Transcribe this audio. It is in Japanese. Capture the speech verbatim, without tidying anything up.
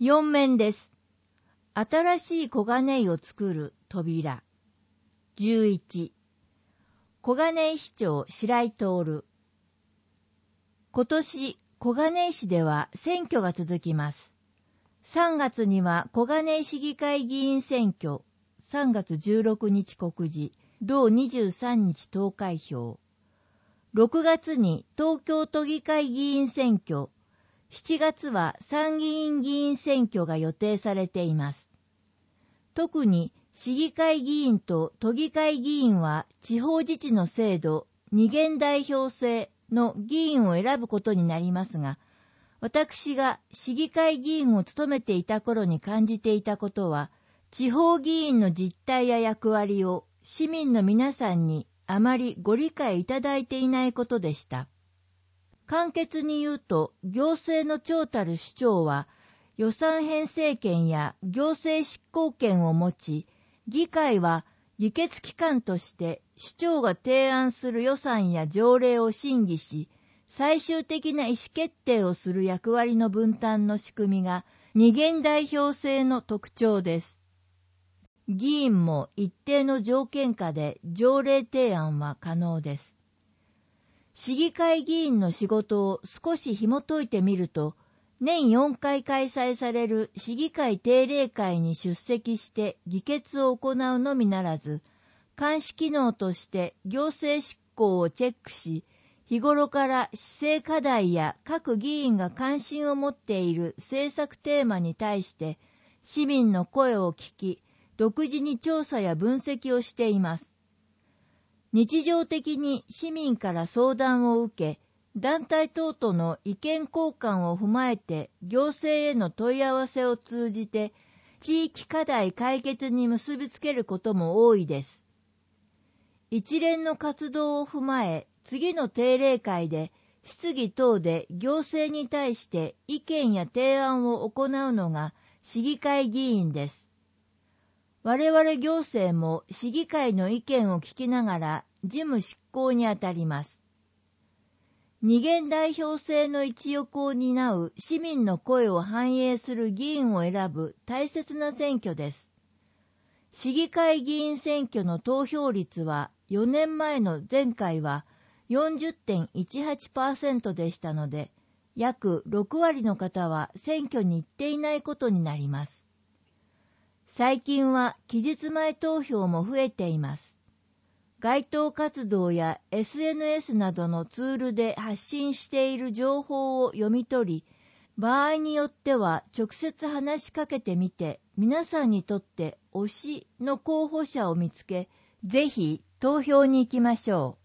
よん面です。新しい小金井を作る扉。じゅういち、小金井市長白井徹。今年、小金井市では選挙が続きます。さんがつには小金井市議会議員選挙、さんがつじゅうろくにち告示、同にじゅうさんにち投開票。ろくがつに東京都議会議員選挙、しちがつは参議院議員選挙が予定されています。特に市議会議員と都議会議員は地方自治の制度、二元代表制の議員を選ぶことになりますが、私が市議会議員を務めていた頃に感じていたことは、地方議員の実態や役割を市民の皆さんにあまりご理解いただいていないことでした。簡潔に言うと、行政の長たる首長は予算編成権や行政執行権を持ち、議会は議決機関として首長が提案する予算や条例を審議し、最終的な意思決定をする役割の分担の仕組みが二元代表制の特徴です。議員も一定の条件下で条例提案は可能です。市議会議員の仕事を少し紐解いてみると、年よんかい開催される市議会定例会に出席して議決を行うのみならず、監視機能として行政執行をチェックし、日頃から市政課題や各議員が関心を持っている政策テーマに対して市民の声を聞き、独自に調査や分析をしています。日常的に市民から相談を受け、団体等との意見交換を踏まえて行政への問い合わせを通じて地域課題解決に結びつけることも多いです。一連の活動を踏まえ、次の定例会で質疑等で行政に対して意見や提案を行うのが市議会議員です。我々行政も市議会の意見を聞きながら事務執行にあたります。二元代表制の一翼を担う市民の声を反映する議員を選ぶ大切な選挙です。市議会議員選挙の投票率はよねんまえの前回は よんじゅってんいちはちパーセント でしたので、約ろくわりの方は選挙に行っていないことになります。最近は期日前投票も増えています。街頭活動や エスエヌエス などのツールで発信している情報を読み取り、場合によっては直接話しかけてみて、皆さんにとって推しの候補者を見つけ、ぜひ投票に行きましょう。